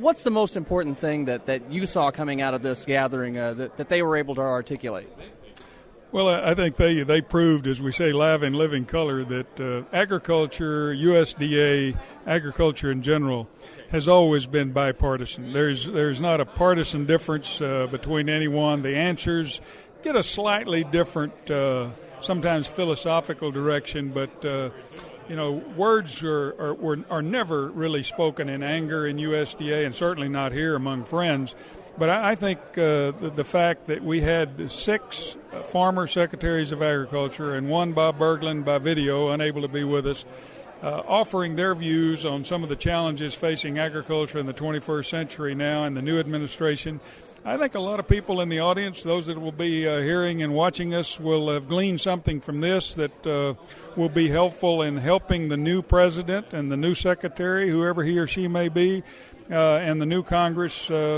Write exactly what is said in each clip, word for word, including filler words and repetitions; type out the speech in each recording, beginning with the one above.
what's the most important thing that, that you saw coming out of this gathering uh, that, that they were able to articulate? Well, I think they, they proved, as we say, live in living color, that uh, agriculture, U S D A, agriculture in general, has always been bipartisan. There's there's not a partisan difference uh, between anyone. The answers get a slightly different, uh, sometimes philosophical direction, but uh, you know, words are are, were, are never really spoken in anger in U S D A, and certainly not here among friends. But I, I think uh, the, the fact that we had six uh, former secretaries of agriculture and one, Bob Berglund, by video, unable to be with us, uh, offering their views on some of the challenges facing agriculture in the twenty-first century now and the new administration. I think a lot of people in the audience, those that will be uh, hearing and watching us, will have gleaned something from this that uh, will be helpful in helping the new president and the new secretary, whoever he or she may be, uh, and the new Congress uh,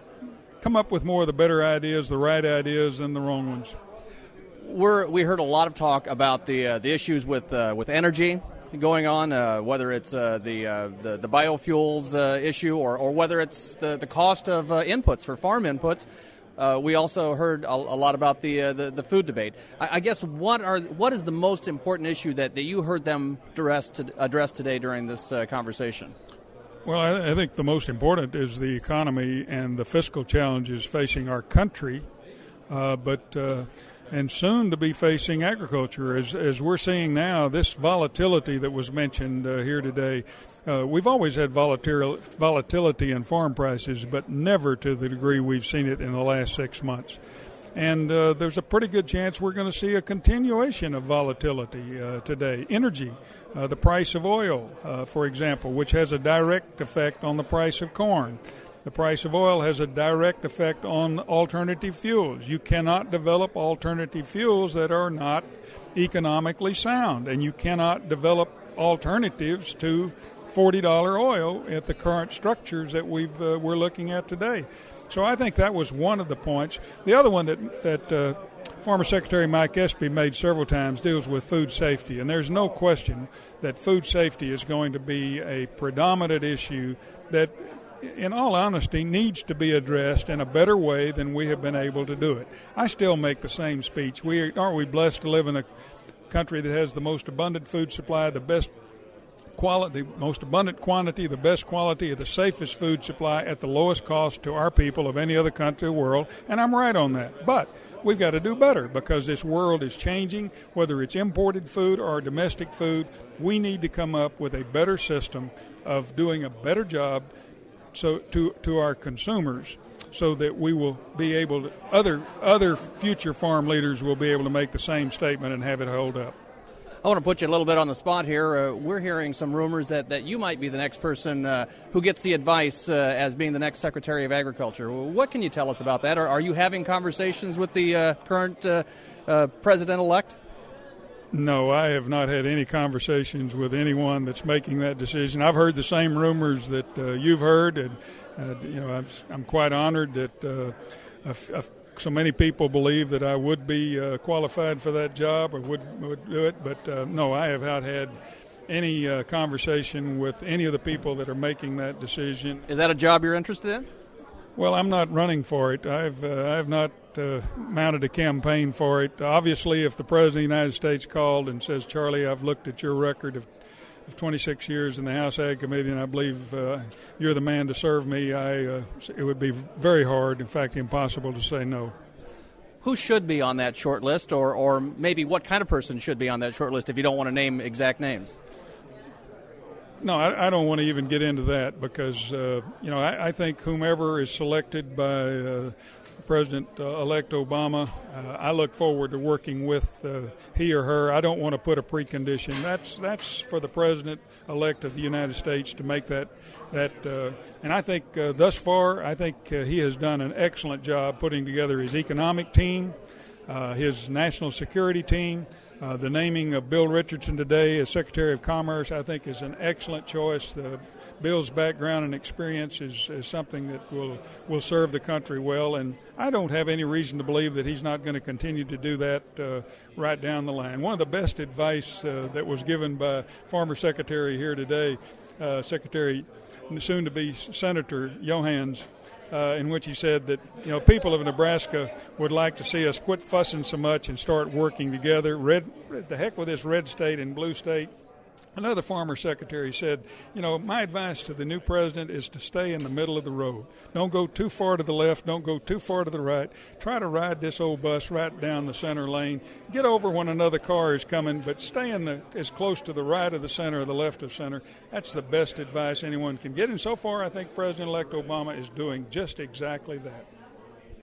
come up with more of the better ideas, the right ideas, than the wrong ones. We're, we heard a lot of talk about the uh, the issues with uh, with energy going on, uh, whether it's uh, the, uh, the the biofuels uh, issue or, or whether it's the, the cost of uh, inputs for farm inputs. Uh, we also heard a, a lot about the, uh, the the food debate. I, I guess what are what is the most important issue that, that you heard them address, to, address today during this uh, conversation? Well, I, I think the most important is the economy and the fiscal challenges facing our country, uh, but uh, and soon to be facing agriculture. As as we're seeing now, this volatility that was mentioned uh, here today, uh, we've always had volatil- volatility in farm prices, but never to the degree we've seen it in the last six months. And uh, there's a pretty good chance we're going to see a continuation of volatility uh, today. Energy, uh, the price of oil, uh, for example, which has a direct effect on the price of corn. The price of oil has a direct effect on alternative fuels. You cannot develop alternative fuels that are not economically sound, and you cannot develop alternatives to forty dollars oil at the current structures that we've, uh, we're looking at today. So I think that was one of the points. The other one that, that uh, former Secretary Mike Espy made several times deals with food safety. And there's no question that food safety is going to be a predominant issue that, in all honesty, needs to be addressed in a better way than we have been able to do it. I still make the same speech. We aren't we blessed to live in a country that has the most abundant food supply, the best quality, the most abundant quantity, the best quality, the safest food supply at the lowest cost to our people of any other country in the world, and I'm right on that. But we've got to do better because this world is changing. Whether it's imported food or domestic food, we need to come up with a better system of doing a better job so to to our consumers, so that we will be able to, other other future farm leaders will be able to make the same statement and have it hold up. I want to put you a little bit on the spot here. Uh, we're hearing some rumors that, that you might be the next person uh, who gets the advice uh, as being the next Secretary of Agriculture. What can you tell us about that? Are, are you having conversations with the uh, current uh, uh, president-elect? No, I have not had any conversations with anyone that's making that decision. I've heard the same rumors that uh, you've heard, and uh, you know, I'm, I'm quite honored that uh, I've, I've so many people believe that I would be uh, qualified for that job or would, would do it. But, uh, no, I have not had any uh, conversation with any of the people that are making that decision. Is that a job you're interested in? Well, I'm not running for it. I've uh, I've not uh, mounted a campaign for it. Obviously, if the President of the United States called and says, Charlie, I've looked at your record of of twenty-six years in the House Ag Committee, and I believe uh, you're the man to serve me, I, uh, it would be very hard, in fact, impossible to say no. Who should be on that short list, or, or maybe what kind of person should be on that short list if you don't want to name exact names? No, I, I don't want to even get into that because, uh, you know, I, I think whomever is selected by uh, President-elect Obama, uh, I look forward to working with uh, he or her. I don't want to put a precondition. That's that's for the President-elect of the United States to make that. that. Uh, and I think uh, thus far, I think uh, he has done an excellent job putting together his economic team, uh, his national security team. Uh, the naming of Bill Richardson today as Secretary of Commerce, I think, is an excellent choice. The, Bill's background and experience is, is something that will will serve the country well, and I don't have any reason to believe that he's not going to continue to do that uh, right down the line. One of the best advice uh, that was given by former Secretary here today, uh, Secretary soon-to-be Senator Johans, uh, in which he said that, you know, people of Nebraska would like to see us quit fussing so much and start working together. Red, the heck with this red state and blue state. Another former secretary said, you know, my advice to the new president is to stay in the middle of the road. Don't go too far to the left. Don't go too far to the right. Try to ride this old bus right down the center lane. Get over when another car is coming, but stay in the as close to the right of the center or the left of center. That's the best advice anyone can get. And so far, I think President-elect Obama is doing just exactly that.